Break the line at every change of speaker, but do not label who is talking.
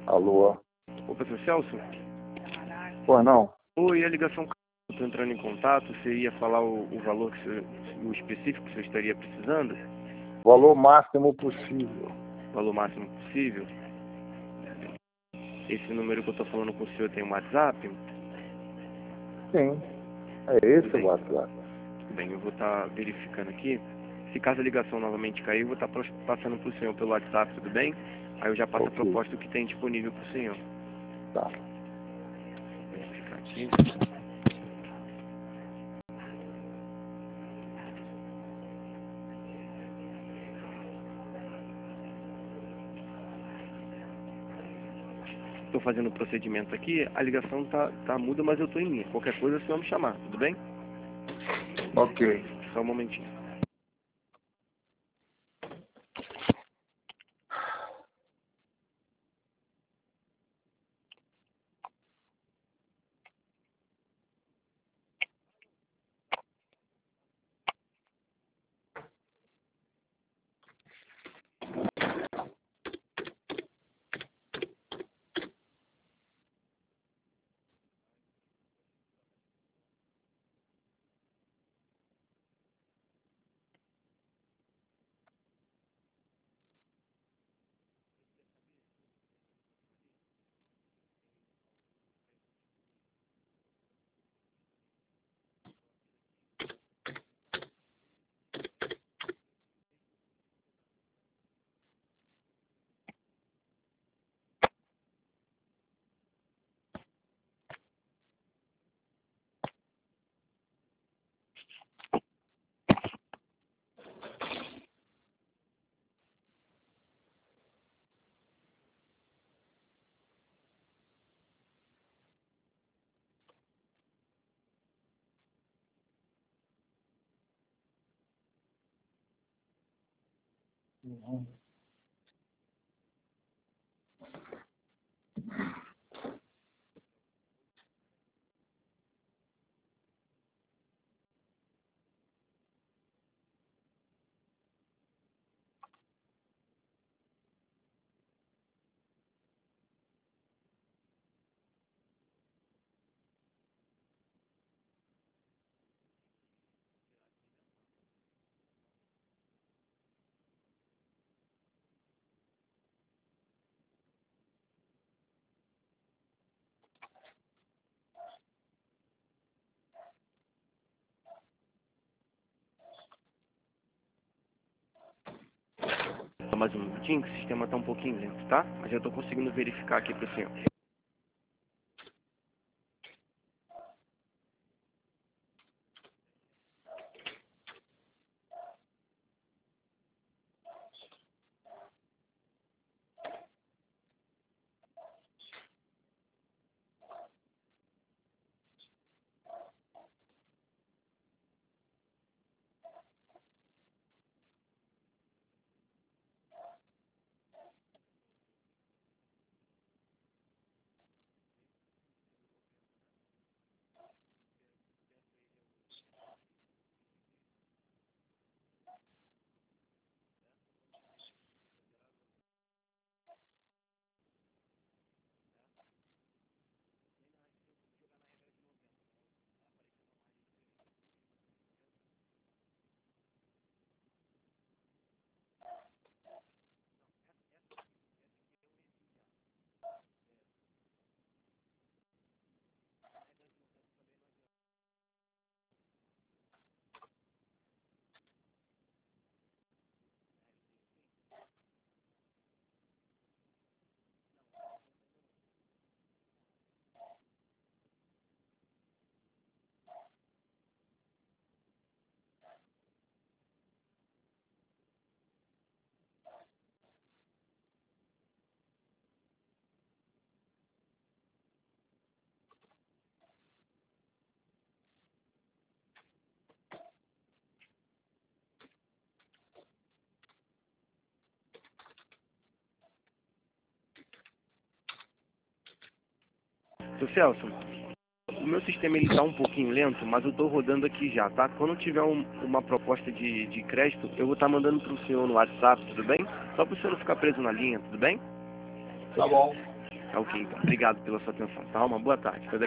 Alô?
Opa, seu Celso?
Pois não?
Oi, a ligação. Estou entrando em contato. Você ia falar o valor, o específico que você estaria precisando?
Valor máximo possível.
Valor máximo possível? Esse número que eu estou falando com o senhor tem um WhatsApp?
Sim, é esse o
Bem.
WhatsApp.
Bem, eu vou estar verificando aqui. Se caso a ligação novamente cair, eu vou estar passando para o senhor pelo WhatsApp, tudo bem? Aí eu já passo a
Ok.
proposta que tem disponível para o senhor.
Tá.
Vou verificar aqui. Estou fazendo o procedimento aqui, a ligação tá muda, mas eu estou em linha. Qualquer coisa, o senhor me chamar, tudo bem?
Ok.
Só um momentinho. Só mais um minutinho, que o sistema está um pouquinho lento, tá? Mas eu estou conseguindo verificar aqui para o senhor. Seu Celso, o meu sistema ele está um pouquinho lento, mas eu estou rodando aqui já, tá? Quando tiver uma proposta de crédito, eu vou estar mandando para o senhor no WhatsApp, tudo bem? Só para o senhor não ficar preso na linha, tudo bem?
Tá bom.
Tá ok, então. Obrigado pela sua atenção, tá? Uma boa tarde. Até daqui.